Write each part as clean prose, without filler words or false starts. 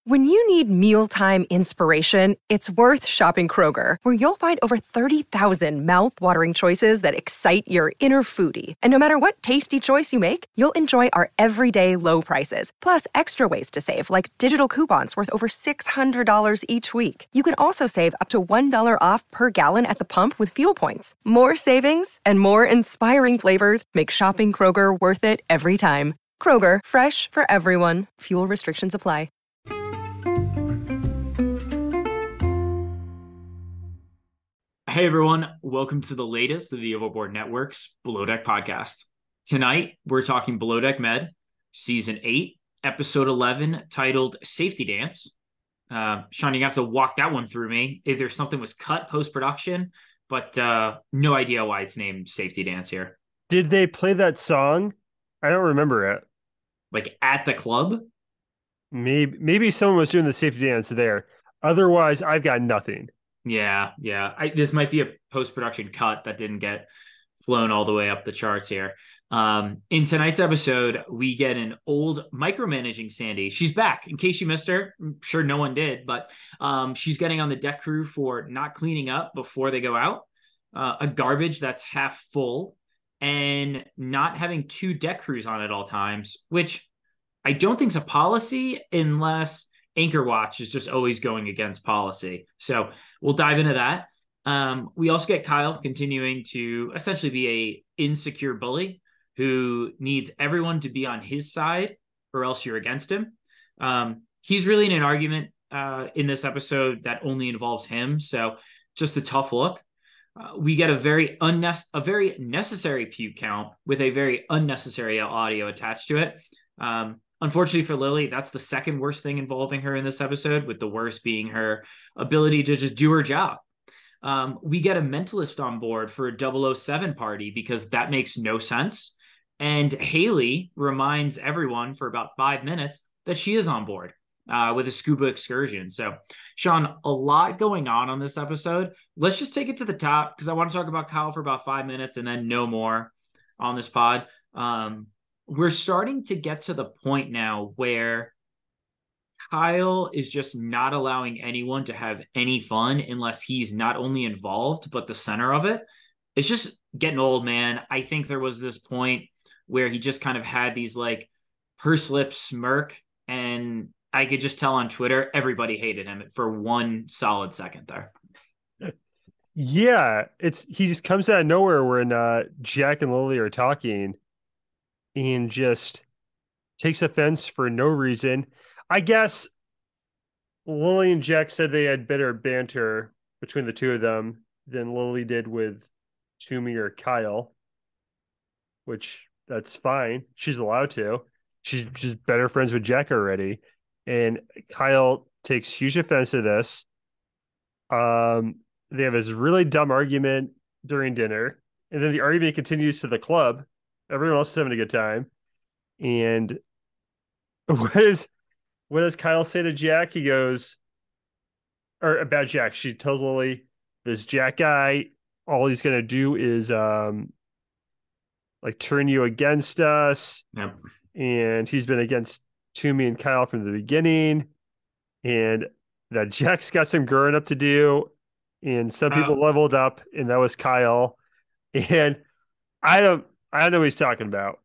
When you need mealtime inspiration, it's worth shopping Kroger, where you'll find over 30,000 mouth-watering choices that excite your inner foodie. And no matter what tasty choice you make, you'll enjoy our everyday low prices, plus extra ways to save, like digital coupons worth over $600 each week. You can also save up to $1 off per gallon at the pump with fuel points. More savings and more inspiring flavors make shopping Kroger worth it every time. Kroger, fresh for everyone. Fuel restrictions apply. Hey everyone, welcome to the latest of the Overboard Network's Below Deck podcast. Tonight, we're talking Below Deck Med, Season 8, Episode 11, titled Safety Dance. Sean, you have to walk that one through me. Either something was cut post-production, but no idea why it's named Safety Dance here. Did they play that song? I don't remember it. Like at the club? Maybe someone was doing the safety dance there. Otherwise, I've got nothing. Yeah. This might be a post-production cut that didn't get flown all the way up the charts here. In tonight's episode, we get an old micromanaging Sandy. She's back. In case you missed her, I'm sure no one did, but she's getting on the deck crew for not cleaning up before they go out, a garbage that's half full, and not having two deck crews on at all times, which I don't think is a policy unless Anchor Watch is just always going against policy. So we'll dive into that. We also get Kyle continuing to essentially be a insecure bully who needs everyone to be on his side or else you're against him. He's really in an argument in this episode that only involves him. So just a tough look. We get a very necessary puke count with a very unnecessary audio attached to it. Unfortunately for Lily, that's the second worst thing involving her in this episode, with the worst being her ability to just do her job. We get a mentalist on board for a 007 party because that makes no sense. And Haley reminds everyone for about 5 minutes that she is on board with a scuba excursion. So, Sean, a lot going on this episode. Let's just take it to the top because I want to talk about Kyle for about 5 minutes and then no more on this pod. We're starting to get to the point now where Kyle is just not allowing anyone to have any fun unless he's not only involved, but the center of it. It's just getting old, man. I think there was this point where he just kind of had these like purse lips smirk, and I could just tell on Twitter, everybody hated him for one solid second there. Yeah, he just comes out of nowhere when Jack and Lily are talking and just takes offense for no reason. I guess Lily and Jack said they had better banter between the two of them than Lily did with Toomey or Kyle, which that's fine. She's allowed to. She's just better friends with Jack already. And Kyle takes huge offense to this. They have this really dumb argument during dinner, and then the argument continues to the club. Everyone else is having a good time. And what does Kyle say to Jack? He goes, or about Jack, she tells Lily, this Jack guy, all he's going to do is like turn you against us. Yep. And he's been against Toomey and Kyle from the beginning. And that Jack's got some growing up to do. And some people leveled up, and that was Kyle. And I don't know what he's talking about.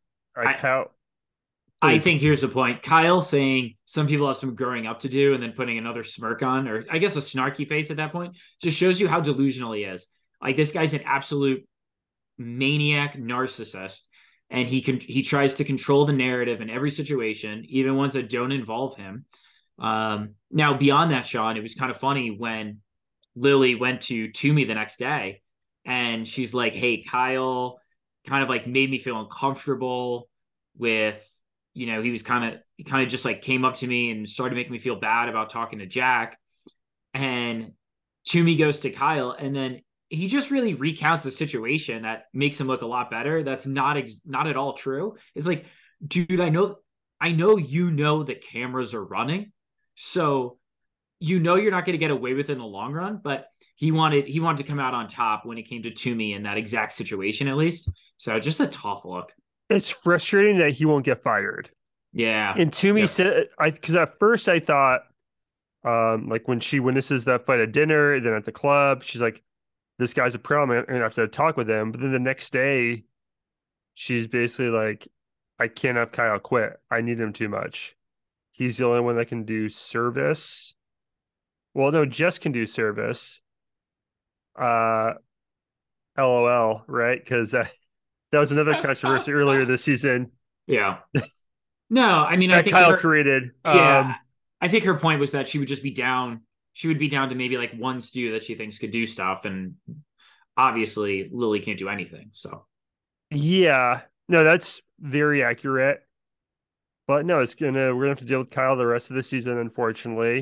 I think here's the point. Kyle saying some people have some growing up to do and then putting another smirk on, or I guess a snarky face at that point, just shows you how delusional he is. Like, this guy's an absolute maniac narcissist, and he tries to control the narrative in every situation, even ones that don't involve him. Now, beyond that, Sean, it was kind of funny when Lily went to Toomey the next day, and she's like, hey, Kyle kind of like made me feel uncomfortable with, he was kind of just like came up to me and started making me feel bad about talking to Jack. And Toomey goes to Kyle, and then he just really recounts the situation that makes him look a lot better. That's not at all true. It's like, dude, I know the cameras are running, so you're not going to get away with it in the long run. But he wanted to come out on top when it came to Toomey in that exact situation, at least. So just a tough look. It's frustrating that he won't get fired. Yeah. And Toomey said, because at first I thought Like when she witnesses that fight at dinner, then at the club, she's like, "This guy's a problem. I'm gonna have to talk with him." But then the next day, she's basically like, "I can't have Kyle quit. I need him too much. He's the only one that can do service." Well, no, Jess can do service. Uh, LOL, right? Because that was another controversy earlier this season Yeah. No, I mean, I that think Kyle created. yeah, I think her point was that she would just be down. She would be down to maybe like one stew that she thinks could do stuff. And obviously, Lily can't do anything. So, Yeah, no, that's very accurate. But no, we're gonna have to deal with Kyle the rest of the season, unfortunately.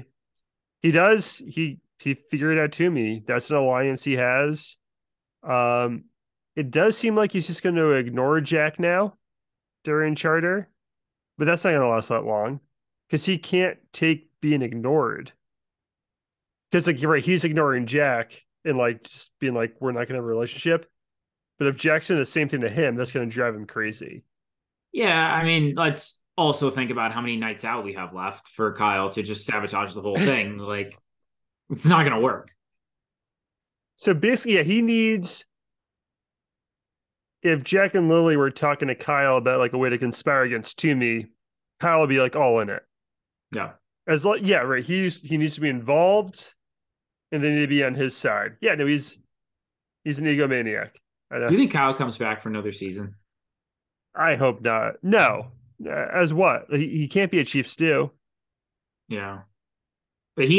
He figured out Toomey. That's an alliance he has. Um, it does seem like he's just gonna ignore Jack now during Charter, but that's not gonna last that long because he can't take being ignored. Because like you're right, he's ignoring Jack and like just being like, we're not gonna have a relationship. But if Jack's doing the same thing to him, that's gonna drive him crazy. yeah, I mean, let's also think about how many nights out we have left for Kyle to just sabotage the whole thing. Like, it's not going to work. So basically, yeah, he needs if Jack and Lily were talking to Kyle about like a way to conspire against Toomey, Kyle would be like all in it. Yeah. Yeah, right. He needs to be involved and they need to be on his side. Yeah, no, he's an egomaniac. Do you think Kyle comes back for another season? I hope not. No. As what? He can't be a chief stew. Yeah. But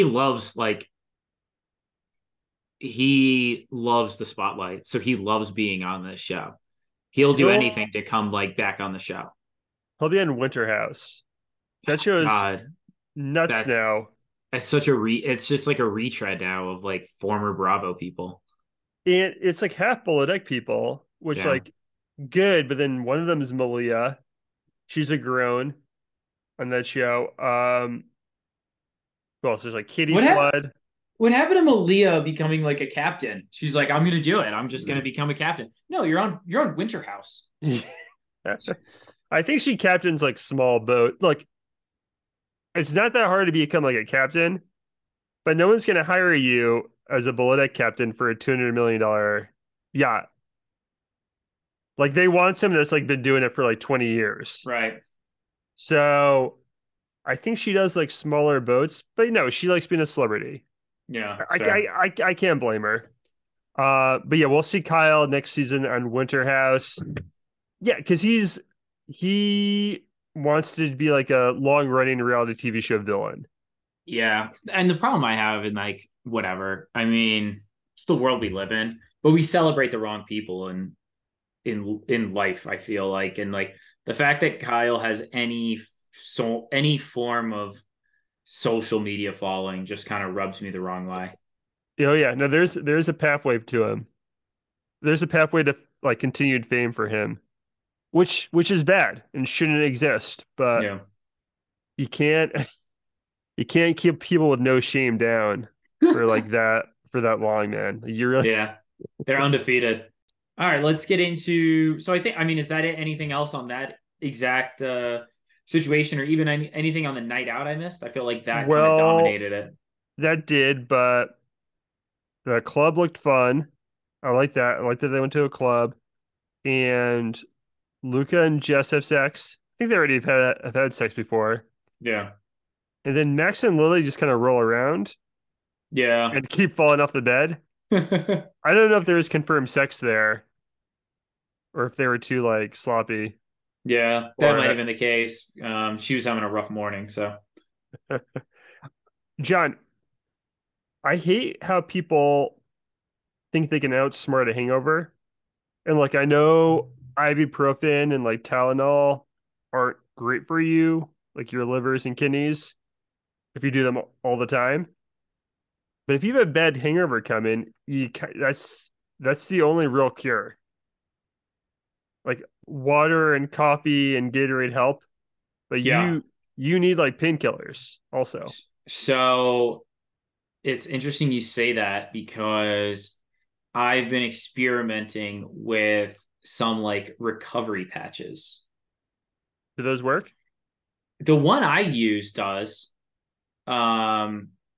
he loves the spotlight. So he loves being on this show. He'll do anything to come like back on the show. He'll be in Winter House. That show is God, nuts now. It's such it's just like a retread now of like former Bravo people. And it's like half Belodeck people, which like good, but then one of them is Malia. She's a grown on that show. Who else? There's like Katie Flood. What happened to Malia becoming like a captain? She's like, I'm gonna do it. I'm just gonna become a captain. No, you're on Winter House. I think she captains like small boat. Like it's not that hard to become like a captain, but no one's gonna hire you as a Belodeck captain for a $200 million yacht. Like they want someone that's like been doing it for like 20 years. Right. So I think she does like smaller boats, but no, she likes being a celebrity. Yeah. I can't blame her. But yeah, we'll see Kyle next season on Winter House. Yeah, because he wants to be like a long running reality TV show villain. Yeah. And the problem I have in like whatever, I mean, it's the world we live in, but we celebrate the wrong people in life, I feel like. And like the fact that Kyle has any form of social media following just kind of rubs me the wrong way. Oh yeah, no, there's a pathway to him. There's a pathway to like continued fame for him, which is bad and shouldn't exist. But yeah. you can't keep people with no shame down for like that for that long, man. You really they're undefeated. All right, let's get into. So I mean, is that it? Anything else on that exact situation, or even anything on the night out I missed? I feel like that kind of dominated it. That did, but the club looked fun. I like that. I like that they went to a club, and Luca and Jess have sex. I think they already have had sex before. Yeah. And then Max and Lily just kind of roll around. Yeah. And keep falling off the bed. I don't know if there was confirmed sex there, or if they were too like sloppy. Yeah, that might have been the case. She was having a rough morning, so. John, I hate how people think they can outsmart a hangover. And like I know ibuprofen and like Tylenol aren't great for you, like your livers and kidneys, if you do them all the time. But if you have a bad hangover coming, that's the only real cure. Like water and coffee and Gatorade help, but you need like painkillers also. So it's interesting you say that because I've been experimenting with some like recovery patches. Do those work? The one I use does.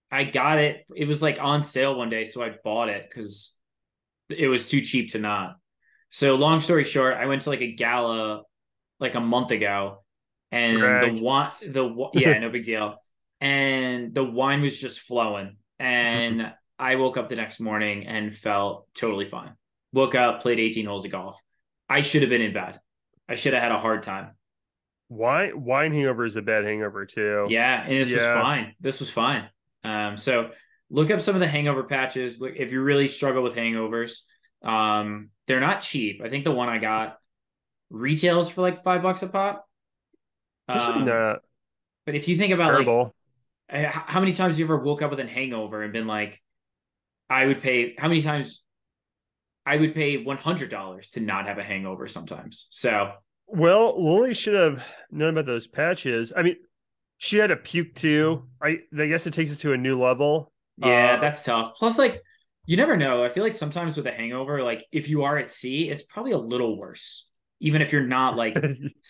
I got it. It was like on sale one day, so I bought it because it was too cheap to not. So long story short, I went to like a gala like a month ago, and Brag. yeah, no big deal. And the wine was just flowing, Mhm. and I woke up the next morning and felt totally fine. Woke up, played 18 holes of golf. I should have been in bed. I should have had a hard time. Wine hangover is a bad hangover too. Yeah, and this was Yeah. fine. This was fine. So look up some of the hangover patches. Look if you really struggle with hangovers. They're not cheap. I think the one I got retails for like $5 a pop. It's actually Um, not but if you think about like terrible. how many times have you ever woke up with a hangover and been like, I would pay how many times I would pay $100 to not have a hangover sometimes. So Well, Lily should have known about those patches. I mean, she had a puke too. I guess it takes us to a new level. yeah, that's tough. Plus, like, you never know. I feel like sometimes with a hangover, like if you are at sea, it's probably a little worse, even if you're not like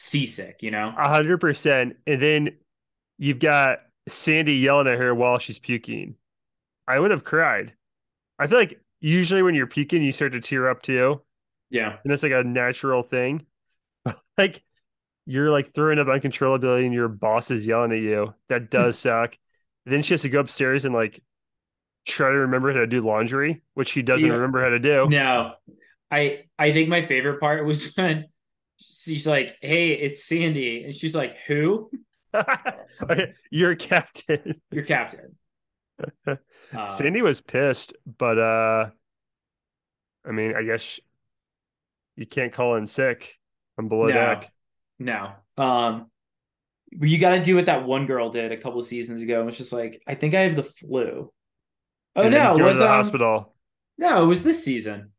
100%. And then you've got Sandy yelling at her while she's puking. I would have cried. I feel like usually when you're puking, you start to tear up too. Yeah. And that's like a natural thing. Like you're like throwing up uncontrollability and your boss is yelling at you. That does suck. Then she has to go upstairs and like try to remember how to do laundry, which she doesn't Yeah. remember how to do. No. I think my favorite part was when she's like, "Hey, it's Sandy," and she's like, "Who?" Okay, you're captain. Your captain. Sandy Um, was pissed, but I mean, I guess you can't call in sick on below no, deck. no. You got to do what that one girl did a couple of seasons ago. It was just like, I think I have the flu. Oh And then no, it go to was the hospital. no, it was this season.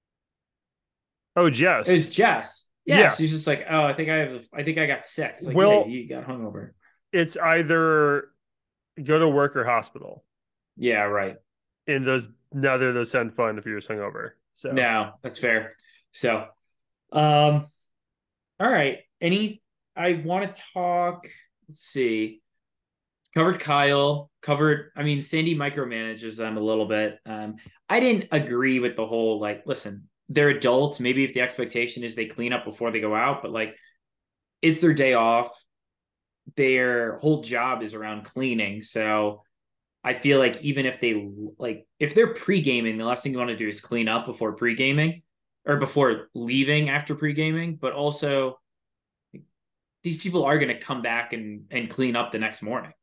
Oh, It was Jess. Jess. Yeah, Yeah. she's just like, oh, I think I got sick. It's like, yeah, Well, you got hungover. it's either go to work or hospital. Yeah, right. And those neither of those sound fun if you're just hungover. So No, that's fair. So, um, all right. I want to talk. Let's see. Covered Kyle. Covered. I mean, Sandy micromanages them a little bit. I didn't agree with the whole like. Listen, they're adults. Maybe if the expectation is they clean up before they go out, but like, it's their day off. Their whole job is around cleaning. So I feel like even if they like if they're pre-gaming, the last thing you want to do is clean up before pre-gaming or before leaving after pre-gaming. But also these people are going to come back and clean up the next morning.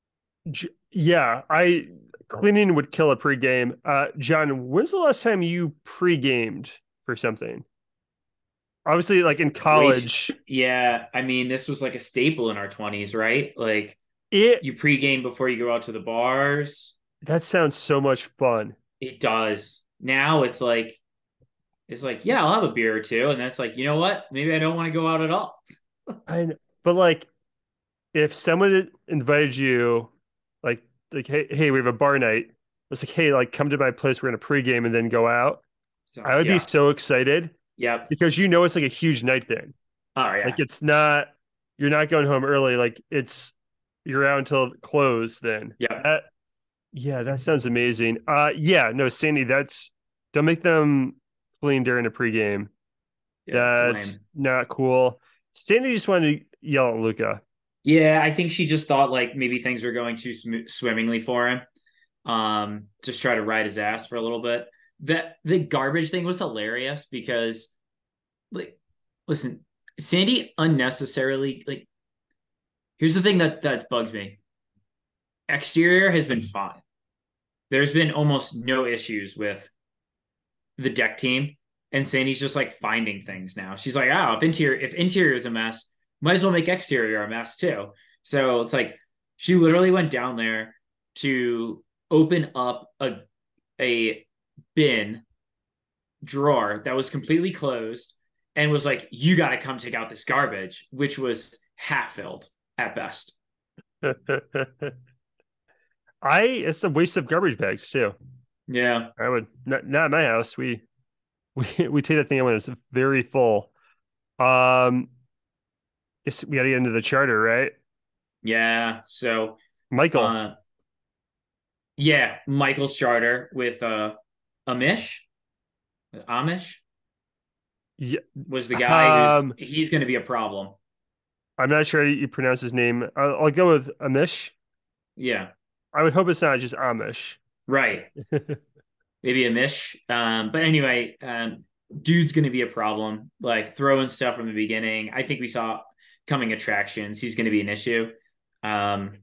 yeah, I cleaning would kill a pregame. John, when's the last time you pre-gamed for something? Obviously, like in Wait, college, yeah, I mean this was like a staple in our 20s, right? Like it you pre-game before you go out to the bars. that sounds so much fun. It does. Now it's like, yeah, I'll have a beer or two. And that's like, you know what? Maybe I don't want to go out at all. But like if someone had invited you, like hey, we have a bar night. It's like, hey, like come to my place. We're gonna pregame and then go out. So I would be yeah. so excited Yep. because it's like a huge night then. Oh Like yeah. it's not you're not going home early. Like it's you're out until close then. Yep. That yeah, that sounds amazing. Yeah, no, Sandy, that's don't make them clean during a pregame. Yeah, it's That's lame. not cool. Sandy just wanted to yell at Luca. Yeah, I think she just thought like maybe things were going too swimmingly for him. Just try to ride his ass for a little bit. The garbage thing was hilarious because like listen, Sandy unnecessarily like here's the thing that bugs me. Exterior has been fine. There's been almost no issues with the deck team. And Sandy's just like finding things now. She's like, oh, if interior is a mess, might as well make exterior a mess too. So it's like she literally went down there to open up a bin drawer that was completely closed and was like, you got to come take out this garbage, which was half filled at best. It's a waste of garbage bags too. Yeah. I would not in my house. We take that thing when it's very full. Um, guess we got to get into the charter, right? Yeah. So, Michael, uh, Yeah, Michael's charter with Amish. Amish Yeah. was the guy who's Um, he's going to be a problem. I'm not sure how you pronounce his name. I'll go with Amish. Yeah, I would hope it's not just Amish. right. Maybe Amish. But anyway, dude's going to be a problem. Like throwing stuff from the beginning. I think we saw coming attractions. He's going to be an issue. Um,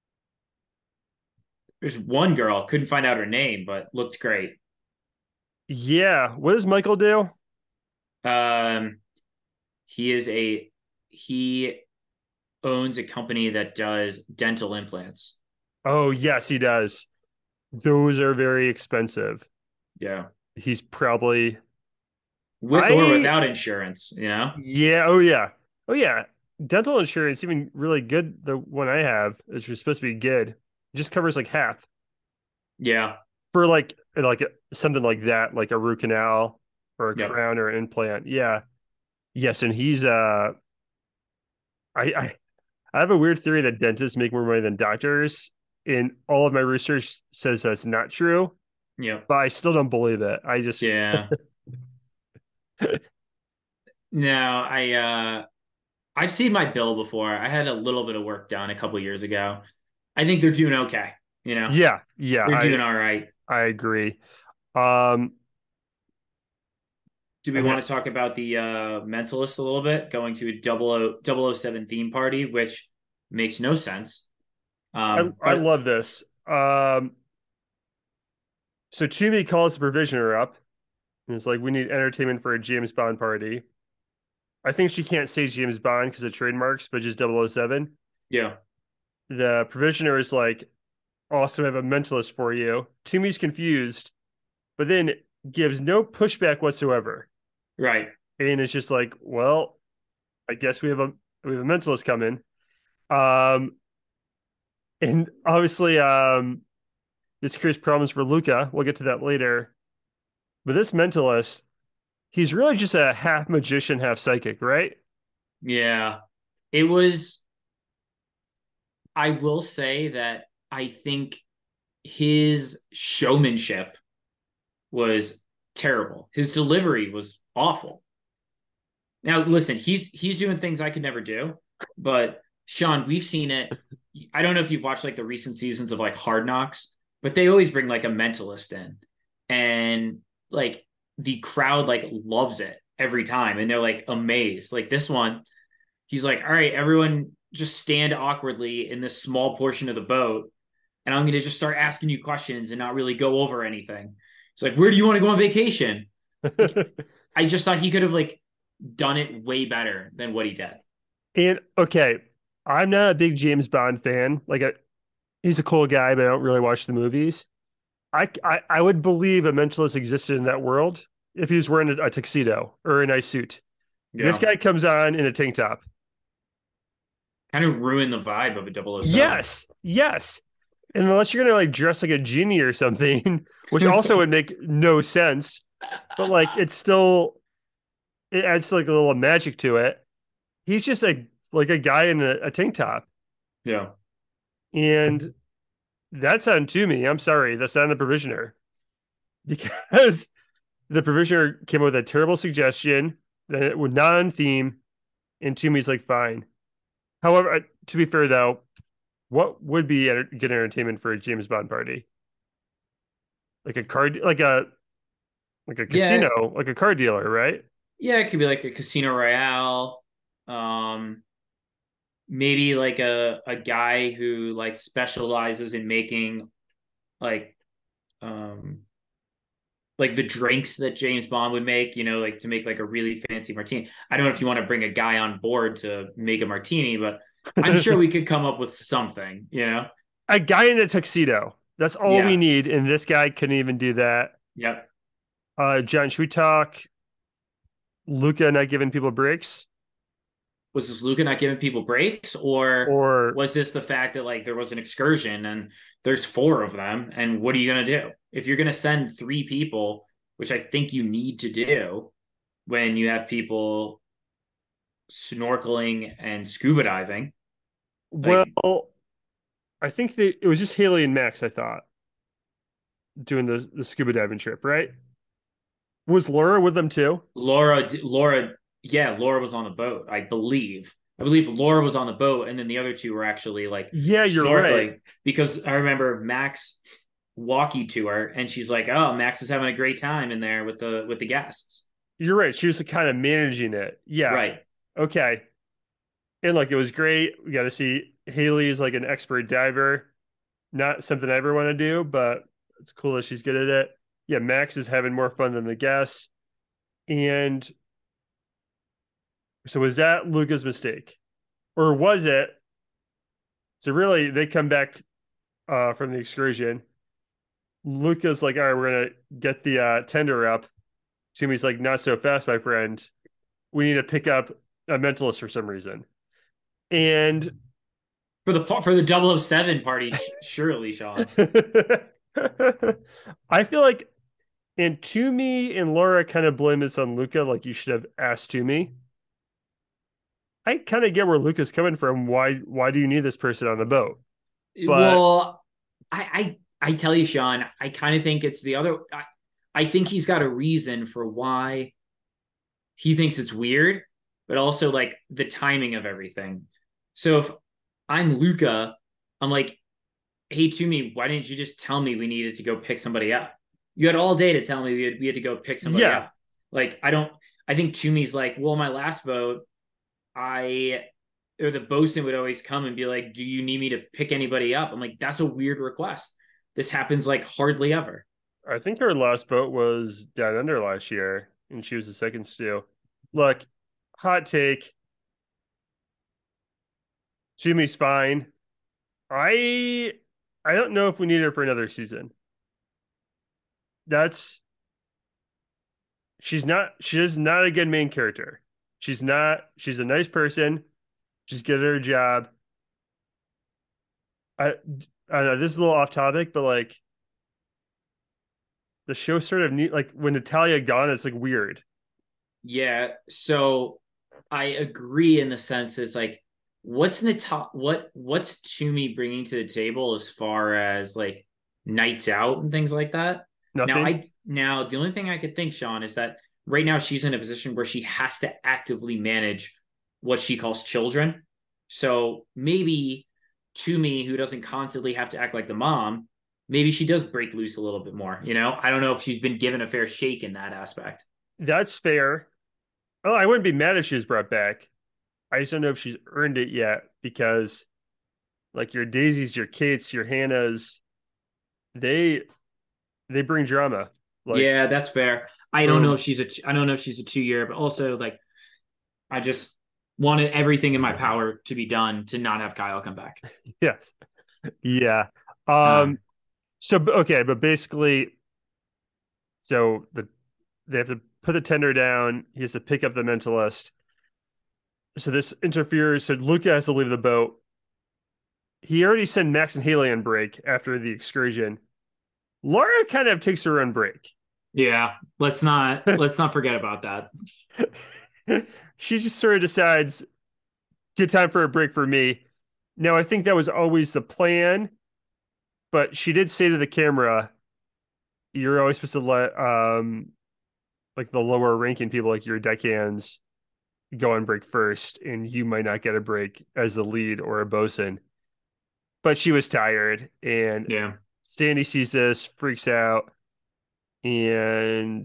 there's one girl couldn't find out her name, but looked great. Yeah. What does Michael do? Um, he is a he owns a company that does dental implants. Oh, yes, he does. Those are very expensive. Yeah. He's probably With or I without insurance, you know? yeah, oh yeah. Oh yeah. Dental insurance, even really good, the one I have, is just supposed to be good. It just covers like half Yeah. for like something like that, like a root canal or a Yep. crown or an implant. Yeah. Yes, and he's I I have a weird theory that dentists make more money than doctors, and all of my research says that's not true, Yep. but I still don't believe it. I just Yeah. No, I've seen my bill before. I had a little bit of work done a couple years ago. I think they're doing okay. You know, yeah, yeah, they're doing all right. I agree. Um Do we and want to talk about the Mentalist a little bit? Going to a 007 theme party, which makes no sense. I But love this. So Toomey calls the provisioner up and it's like, we need entertainment for a James Bond party. I think she can't say James Bond because of trademarks, but just 007. yeah, The provisioner is like, awesome, I have a mentalist for you. Toomey's confused, but then gives no pushback whatsoever. right. And it's just like, well, I guess we have a mentalist coming. Um, and obviously, this creates problems for Luca. We'll get to that later. But this mentalist, he's really just a half magician, half psychic, right? Yeah, it was. I will say that I think his showmanship was terrible. His delivery was awful. Now, listen, he's doing things I could never do, but Sean, we've seen it. I don't know if you've watched like the recent seasons of like Hard Knocks, but they always bring like a mentalist in, and like the crowd like loves it every time, and they're like amazed. Like this one, he's like, "All right, everyone, just stand awkwardly in this small portion of the boat, and I'm going to just start asking you questions and not really go over anything." It's like, "Where do you want to go on vacation?" Like, I just thought he could have like done it way better than what he did. And okay, I'm not a big James Bond fan. He's a cool guy, but I don't really watch the movies. I would believe a mentalist existed in that world if he was wearing a tuxedo or a nice suit. This Yeah. guy comes on in a tank top. Kind of ruined the vibe of a 007. Yes, yes. And unless you're gonna like dress like a genie or something, which also would make no sense, but like it adds like a little magic to it. He's just a guy in a tank top, Yeah. and that's on to me. I'm sorry, that's not on the provisioner because the provisioner came up with a terrible suggestion that it would not on theme, and Toomey's like fine. However, to be fair though, what would be good entertainment for a James Bond party? Like a card, like a Yeah. casino, like a car dealer, right? Yeah. It could be like a Casino Royale. Um, maybe like a guy who like specializes in making like um like the drinks that James Bond would make, you know, like to make like a really fancy martini. I don't know if you want to bring a guy on board to make a martini, but I'm sure we could come up with something, you know? A guy in a tuxedo. That's all we Yeah. need, and this guy couldn't even do that. Yep. John, should we talk Luca not giving people breaks, Was this Luca not giving people breaks, or or was this the fact that like there was an excursion and there's four of them, and what are you gonna do if you're gonna send three people, which I think you need to do when you have people snorkeling and scuba diving? Like, well, I think that it was just Haley and Max. I thought. doing the scuba diving trip, right? Was Laura with them too? Laura, yeah, Laura was on the boat, I believe. I believe Laura was on the boat, and then the other two were actually like Yeah, you're right. snorkeling because I remember Max walkie to her, and she's like, "Oh, Max is having a great time in there with the guests." You're right. She was kind of managing it. Yeah. Right. Okay. And like it was great. We got to see Haley's like an expert diver. Not something I ever want to do, but it's cool that she's good at it. Yeah, Max is having more fun than the guests. And so was that Luca's mistake? Or was it? So really they come back from the excursion. Luca's like, all right, we're gonna get the tender up. Toomey's like, not so fast, my friend. We need to pick up a mentalist for some reason. And For the 007 party, surely, Sean. I feel like and Toomey and Laura kind of blame this on Luca, like you should have asked Toomey. I kind of get where Luca's coming from. Why do you need this person on the boat? But Well, I tell you, Sean, I kind of think it's the other. I think he's got a reason for why he thinks it's weird, but also like the timing of everything. So if I'm Luca, I'm like, hey, Toomey, why didn't you just tell me we needed to go pick somebody up? You had all day to tell me we had to go pick somebody yeah, up. Like, I think Toomey's like, well, my last boat, I, or the bosun would always come and be like, do you need me to pick anybody up? I'm like, that's a weird request. This happens like hardly ever. I think her last boat was down under last year, and she was the second stew. Look, hot take. Toomey's fine. I I don't know if we need her for another season. That's she is not a good main character. She's a nice person. She's good at her job. I I know this is a little off topic, but like the show sort of need like when Natalia gone, it's like weird. Yeah. So I agree in the sense that it's like, what's Toomey bringing to the table as far as like nights out and things like that? Nothing. Now the only thing I could think, Sean, is that right now she's in a position where she has to actively manage what she calls children. So maybe Toomey, who doesn't constantly have to act like the mom, maybe she does break loose a little bit more. I don't know if she's been given a fair shake in that aspect. That's fair. Oh, I wouldn't be mad if she was brought back. I just don't know if she's earned it yet because like your Daisies, your Kates, your Hannahs, they they bring drama. Like Yeah, that's fair. I don't know boom. if I don't know if she's a 2 year, but also like I just wanted everything in my power to be done to not have Kyle come back. Yes. Yeah. Uh, Um so okay, but basically so they have to put the tender down. He has to pick up the mentalist. So this interferes. So Luca has to leave the boat. He already sent Max and Haley on break after the excursion. Laura kind of takes her own break. yeah, let's not forget about that. She just sort of decides, good time for a break for me. Now, I think that was always the plan, but she did say to the camera, you're always supposed to let like the lower ranking people, like your deckhands, go on break first, and you might not get a break as a lead or a bosun. But she was tired, and Yeah. Sandy sees this, freaks out, and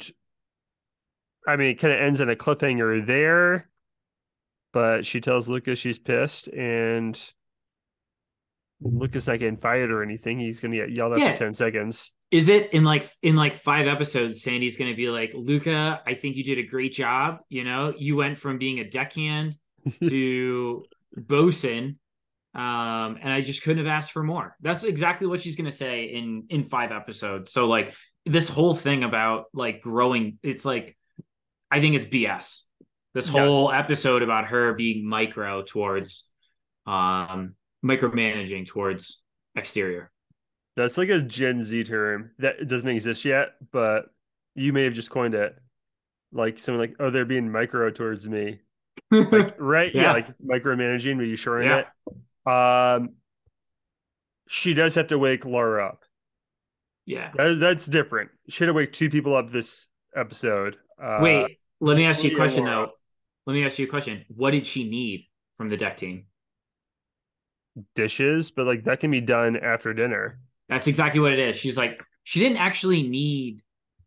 I mean, it kind of ends on a cliffhanger there. But she tells Lucas she's pissed, and Lucas not getting fired or anything. He's gonna get yelled at for Yeah. 10 seconds. Is it in like 5 episodes, Sandy's gonna be like, Luca, I think you did a great job. You went from being a deckhand to bosun. And I just couldn't have asked for more. That's exactly what she's gonna say in 5 episodes. So like this whole thing about like growing, it's like I think it's BS. This Yes. whole episode about her being micromanaging towards exterior. That's like a Gen Z term that doesn't exist yet, but you may have just coined it. Like someone like, oh, they're being micro towards me. Like, right? Yeah, Yeah. like micromanaging, but you shorten Yeah. it. Um, she does have to wake Laura up. Yeah. That's different. Should have waked two people up this episode. Wait, let me ask you a Lily and question Laura. though. Let me ask you a question. What did she need from the deck team? Dishes, but like that can be done after dinner. That's exactly what it is. She's like, she didn't actually need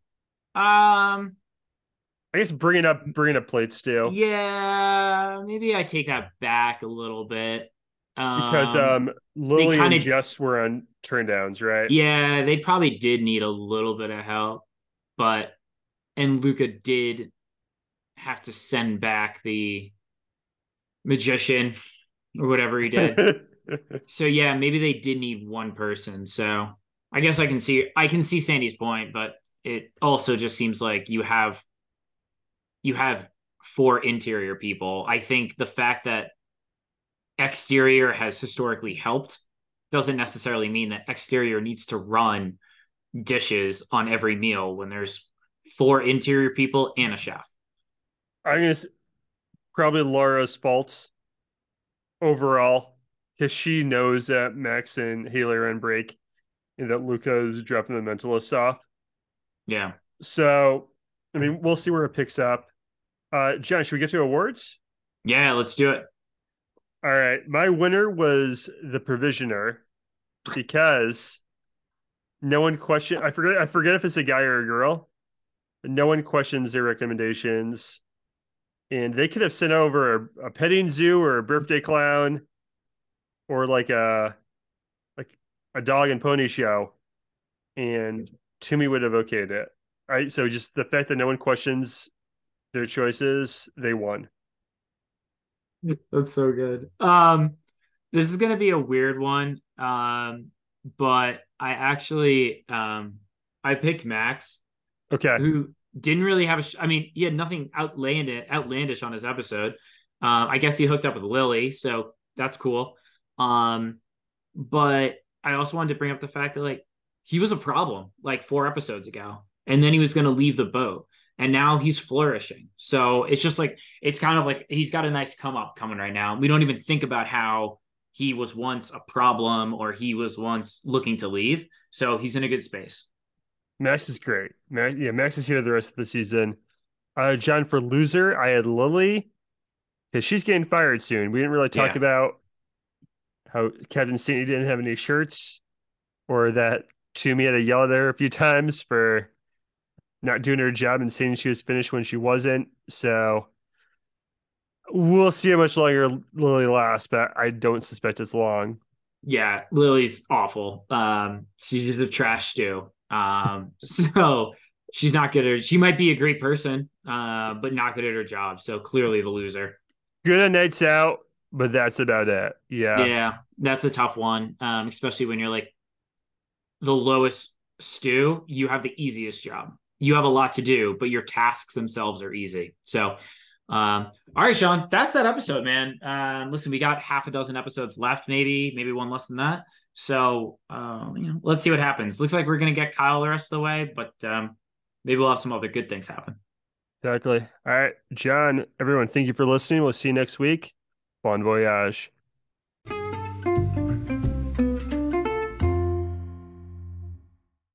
um I guess bringing up plates too, yeah, maybe I take that back a little bit. because They Lily kind and of Jess were on turn downs, right? yeah, they probably did need a little bit of help, but and Luca did have to send back the magician or whatever he did. So yeah, maybe they did need one person. So I guess I can see Sandy's point, but it also just seems like you have four interior people. I think the fact that exterior has historically helped doesn't necessarily mean that exterior needs to run dishes on every meal when there's four interior people and a chef. I guess probably Laura's fault overall, because she knows that Max and Haley are on break and that Luca is dropping the mentalist off. Yeah. So, I mean, we'll see where it picks up. John, should we get to awards? Yeah, let's do it. All right. My winner was the provisioner because no one questioned. I forget if it's a guy or a girl, but no one questions their recommendations. And they could have sent over a petting zoo or a birthday clown or like a dog and pony show, and Toomey would have okayed it. Right. So just the fact that no one questions their choices, they won. That's so good. This is gonna be a weird one. But I actually I picked Max, Okay. who didn't really have I mean, he had nothing outlandish on his episode. I guess he hooked up with Lily, so that's cool. Um, but I also wanted to bring up the fact that like he was a problem like 4 episodes ago, and then he was gonna leave the boat. And now he's flourishing. So it's just like it's kind of like he's got a nice come up coming right now. We don't even think about how he was once a problem or he was once looking to leave. So he's in a good space. Max is great. Max is here the rest of the season. John, for loser, I had Lily because she's getting fired soon. We didn't really talk Yeah. about how Captain Steeney didn't have any shirts, or that Toomey had to yell at her a few times for not doing her job and saying she was finished when she wasn't. So we'll see how much longer Lily lasts, but I don't suspect it's long. Yeah, Lily's awful. She's just a trash stew. So she's not good at she might be a great person, but not good at her job. So clearly the loser. Good at nights out, but that's about it. Yeah. Yeah, that's a tough one. Especially when you're like the lowest stew, you have the easiest job. You have a lot to do, but your tasks themselves are easy. So, all right, Sean, that's that episode, man. Listen, we got half a dozen episodes left, maybe one less than that. So, let's see what happens. Looks like we're gonna get Kyle the rest of the way, but maybe we'll have some other good things happen. Exactly. All right, John, everyone, thank you for listening. We'll see you next week. Bon voyage.